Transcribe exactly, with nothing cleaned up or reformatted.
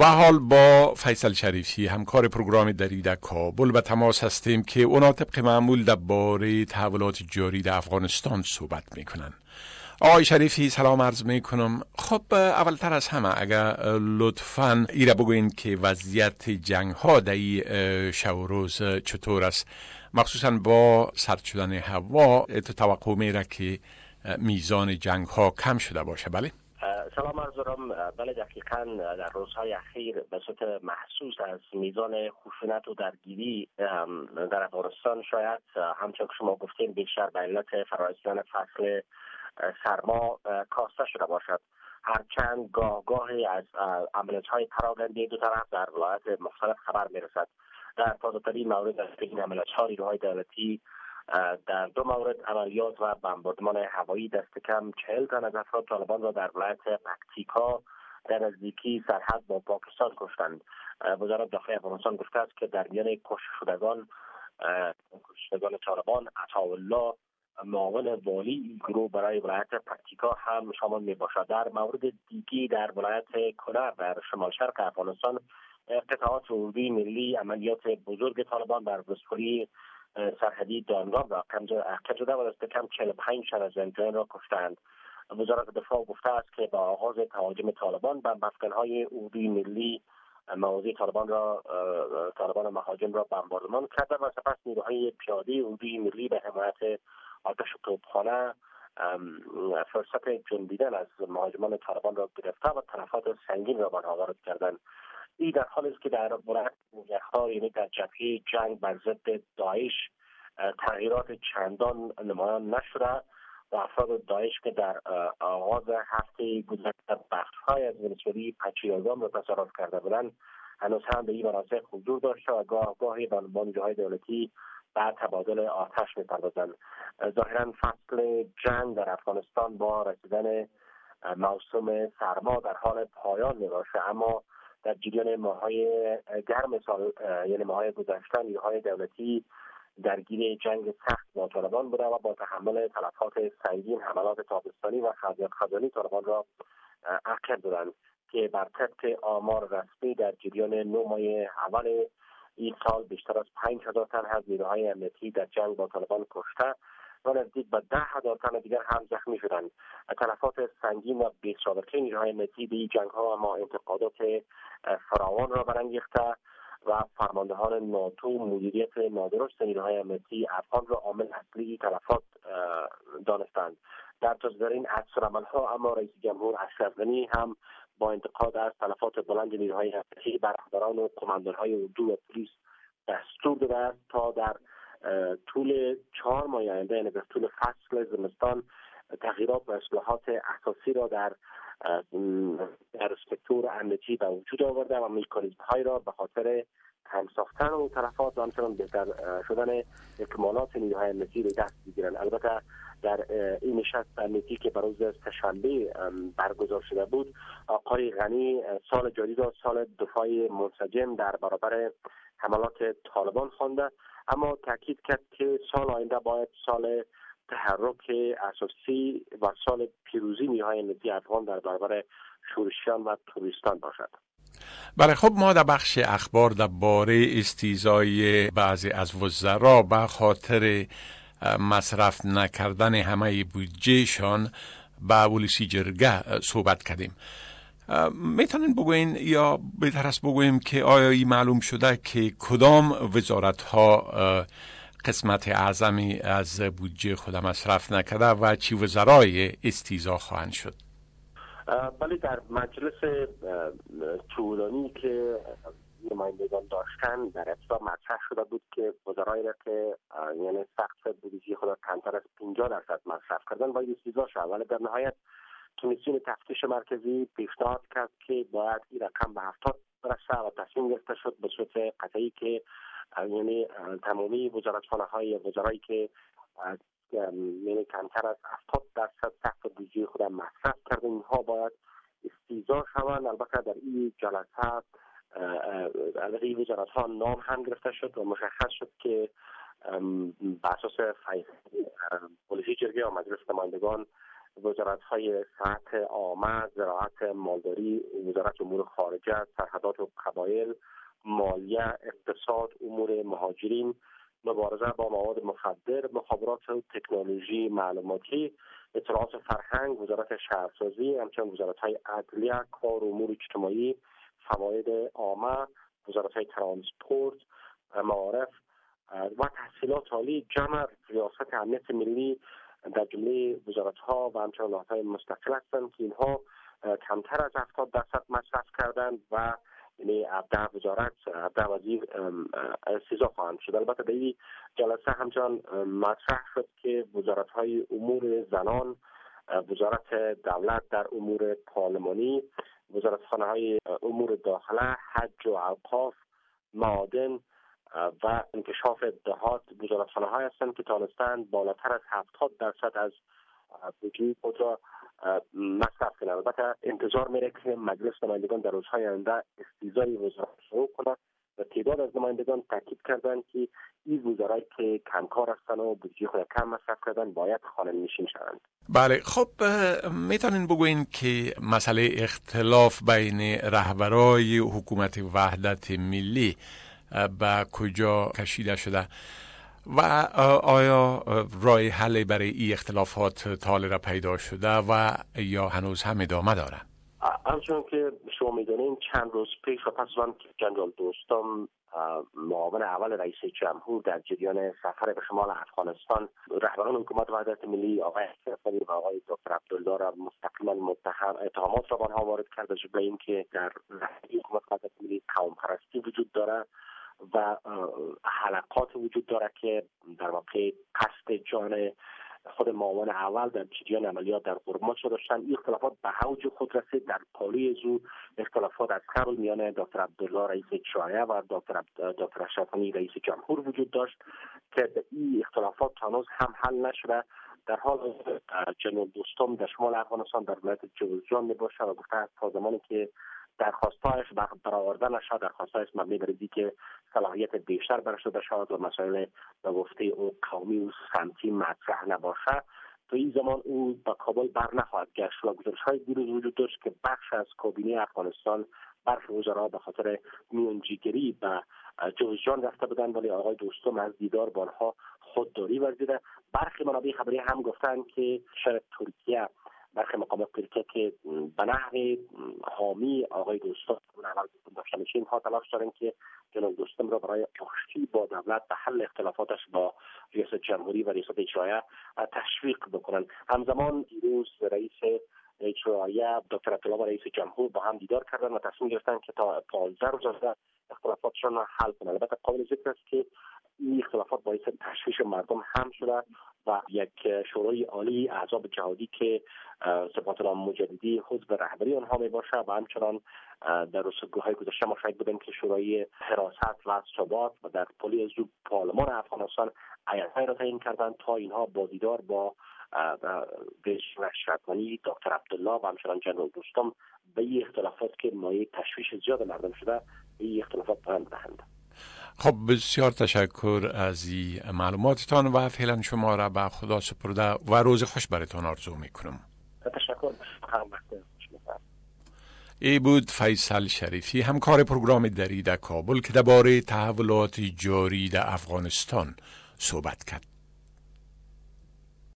به حال با فیصل شریفی همکار پروگرام دری در کابل به تماس هستیم که اونا طبق معمول درباره تحولات جاری در افغانستان صحبت میکنن. آقای شریفی سلام عرض میکنم. خب اولتر از همه اگر لطفاً ایره بگوین که وضعیت جنگ ها در این شب و روز چطور است، مخصوصاً با سرد شدن هوا توقع میره که میزان جنگ ها کم شده باشه. بله سلام عرض دارم. بله دقیقاً در روزهای اخیر به صورت محسوس از میزان خشونت و درگیری در افغانستان شاید همچون که شما گفتین بیشتر به علت فرارسیدن فصل سرما کاسته شده باشد. هرچند گاه گاهی از عملیات‌های پراکنده دو طرف در ولایات مختلف خبر میرسد. در تازه‌ترین مورد از این عملیات‌ها نیروهای دولتی در دو مورد عملیات و بمباردمان هوایی دست کم چهل تن از افراد طالبان را در ولایت پکتیکا در نزدیکی سرحد با پاکستان کشتند. وزارت داخلی افغانستان گفته است که در میان کشته شدگان کشتگان طالبان عطاالله معاون والی گروه برای ولایت پکتیکا هم شامل می باشد. در مورد دیگی در ولایت کنر در شمال شرق افغانستان قطعات اردوی ملی عملیات بزرگ طالبان بر ولسوالی سرحدی دانگام را کم شده و دست کم چهل و پنج تن از زندانیان را کشتند. وزارت دفاع گفته است که با آغاز تهاجم طالبان به مسکن‌های اردوی ملی مواضع طالبان را طالبان مهاجم را بمباردمان کرده و سپس نیروهای پیاده اردوی ملی به حمایت آتش توپخانه فرصت جنبیدن از مهاجمان طالبان را گرفته و تلفات سنگین را بر آنها وارد کردند. این در حالی است که در ولایت یخا یعنی در جبهه جنگ بر ضد داعش تغییرات چندان نمایان نشده و افراد داعش که در آغاز هفته گذشته بخش‌های از ولسوالی پچیرگام را تصرف کرده بودند هنوز هم به این مناطق حضور داشته و گاه گاهی با نیروهای دولتی به تبادل آتش می‌پردازند. ظاهراً فصل جنگ در افغانستان با رسیدن موسم سرما در حال پایان می‌باشد، اما در جریان ماه‌های گرم سال یعنی ماه‌های گذشته نیروهای دولتی درگیر جنگ سخت با طالبان بوده و با تحمل تلفات سنگین حملات تابستانی و خزانه خزانی طالبان را عقب دادند که بر طبق آمار رسمی در جریان نه ماه اول این سال بیشتر از پنج هزار تن از نیروهای امنیتی در جنگ با طالبان کشته و نزدیک به ده هزار تن دیگر هم زخمی شدند. تلفات سنگین و بی‌سابقه نیروهای امنیتی به این جنگ‌ها اما انتقادات فراوان را برانگیخته و فرماندهان ناتو مدیریت نادرست نیروهای امنیتی افغان را عامل اصلی تلفات دانستند. در تازه‌ترین عکس‌العمل‌ها اما رئیس جمهور اشرف غنی هم با انتقاد از تلفات بلند نیروهای امنیتی بر رهبران و قماندان‌های اردو و پلیس دستور داده است تا در طول چهار ماه آینده یعنی در طول فصل زمستان تغییرات و اصلاحات اساسی را در در سکتور امنیتی به وجود آورده و مکانیزم‌هایی را به خاطر کم ساختن و تلفات و همچنان بهتر شدن اکمالات نیروهای امنیتی به دست بگیرند. البته در این نشست امنیتی که بر روز سه‌شنبه برگزار شده بود، آقای غنی سال جاری را سال دفاع منسجم در برابر حملات طالبان خوانده، اما تاکید کرد که سال آینده باید سال تحرک اساسی و سال پیروزی نیروهای امنیتی افغان در برابر شورشیان و توریستان باشد. بله، خب ما در بخش اخبار درباره استیضای بعضی از وزرا به خاطر مصرف نکردن همه بودجهشان به ولسی جرگه صحبت کردیم. میتونین بگوین یا بهتر است بگویم که آیا این معلوم شده که کدام وزارت ها قسمت اعظمی از بودجه خود مصرف نکرده و چی وزرای استیضا خواهند شد؟ بله، در مجلس طولانی که نمایندگان داشتن در ابتدا مطرح شده بود که وزرایی را که یعنی سقف بودجه خود کمتر از پنجاه درصد مصرف کردن باید استیضا شد، ولی در نهایت کمیسیون تفتیش مرکزی پیشنهاد کرد که باید این رقم به هفتاد برسه و تصمیم گرفته شد به صورت قطعی که یعنی تمامی وزارتخانه های وزرایی که یعنی کمتر از هفتاد درصد سقف بودجه خود مصرف کردن اینها باید استیضا شوند. البته در این جلسه البته این وزارت ها نام هم گرفته شد و مشخص شد که به اساس پالیسی جرگه و مجلس نمایندگان وزارت‌های صحت عامه، زراعت، مالداری، وزارت امور خارجه، سرحدات و قبایل، مالیه، اقتصاد، امور مهاجرین، مبارزه با مواد مخدر، مخابرات و تکنولوژی معلوماتی، اطلاعات فرهنگ، وزارت شهرسازی، همچنین وزارت‌های عدلیه، کار و امور اجتماعی، فواید عامه، وزارت‌های ترانسپورت، معارف و تحصیلات عالی، جمع ریاست امنیت ملی در جمله وزارت‌ها و همچنین نهادهای مستقل هستند که اینها کمتر از هفتاد درصد مصرف کردند و یعنی هفده وزارت، هفده وزیر استیضاح خواهند شد. البته در این جلسه همچنان مطرح شد که وزارت‌های امور زنان، وزارت دولت در امور پارلمانی، وزارتخانه‌های امور داخله، حج و اوقاف، معادن و انکشاف دهات وزارتخانه‌های هستند که تانستند بالاتر از هفتاد درصد از بودجه خود را مصرف کنند. البته انتظار میره که مجلس نمایندگان در روزهای آینده استیضاح وزارت شروع کند و تعداد از نمایندگان تاکید کردند که این وزرایی که کمکار هستند و بودجه خود کم مصرف کردن باید خانه نشین شوند. بله، خب میتونین بگوین که مسئله اختلاف بین رهبرای حکومت وحدت ملی به کجا کشیده شده و آیا راه حل برای این اختلافات تاله را پیدا شده و یا هنوز هم ادامه داره؟ همچون که شما میدونین چند روز پیش و پس از آن که جنرال دوستم معاون اول رئیس جمهور در جریان سفر به شمال افغانستان رهبران حکومت وحدت ملی آقای اشرفی و آقای دکتر عبدالله را مستقیما متهم اتهامات را به آنها وارد کرد از جمله اینکه در رهبری حکومت وحدت ملی قوم پرستی وجود داره و حلقات وجود داره که در واقع قصد جان خود معاون اول در جریان عملیات در قرمات داشتن. این اختلافات به اوج خود رسید. در پالی زو اختلافات از قبل میان دکتر عبدالله رئیس شورای و دکتر دکتر اشرفی رئیس جمهور وجود داشت که این اختلافات هنوز هم حل نشده. در حال جنرال دوستم در شمال افغانستان در ولایت جوزجان میباشه و گفته تا زمانی که درخواستایش برآورده نشد، درخواستایش مبنی بر اینکه صلاحیت بیشتر برش داده شود و مسائل به گفته او قومی و سمتی مطرح نباشه، تو این زمان او به کابل بر نخواهد گشت. و گزارش‌های دیروز وجود داشت که بخش از کابینه افغانستان، برخی وزرا به خاطر میانجیگری به جوزجان رفته بودند، ولی آقای دوستم از دیدار با آنها خودداری ورزیده. برخی منابع خبری هم گفتند که شاید ترکیه، برخی مقامات ترکیه که به نحو حامی آقای دوستم اون اول داشته میشه، اینها تلاش دارن که جناب دوستم را برای آشتی با دولت به حل اختلافاتش با ریاست جمهوری و ریاست اجرایه تشویق بکنن. همزمان دیروز رئیس اجرایه دکتر عبدالله و رئیس جمهور با هم دیدار کردن و تصمیم گرفتن که تا پانزده روز اختلافاتشان را حل کنند. البته قابل ذکر است که این اختلافات باعث تشویش مردم هم شده و یک شورای عالی احزاب جهادی که سپاه مجددی حزب رهبری آنها می باشه و همچنان در رسوب‌های گذشته ما شاهد بودیم که شورای حراست و ثبات و در پلی زو پارلمان افغانستان ایت‌های را تعیین کردند تا اینها با دیدار با رئیس اشرفی دکتر عبدالله و همچنان جنرال دوستم به این اختلافات که مایه تشویش زیاد مردم شده به این اختلافات پایان بدهند. خب بسیار تشکر از این معلوماتتان و فعلا شما را به خدا سپرده و روز خوش براتون آرزو میکنم. تشکر. ای بود فیصل شریفی، همکار پروگرام دری در کابل که درباره تحولات جاری در افغانستان صحبت کرد.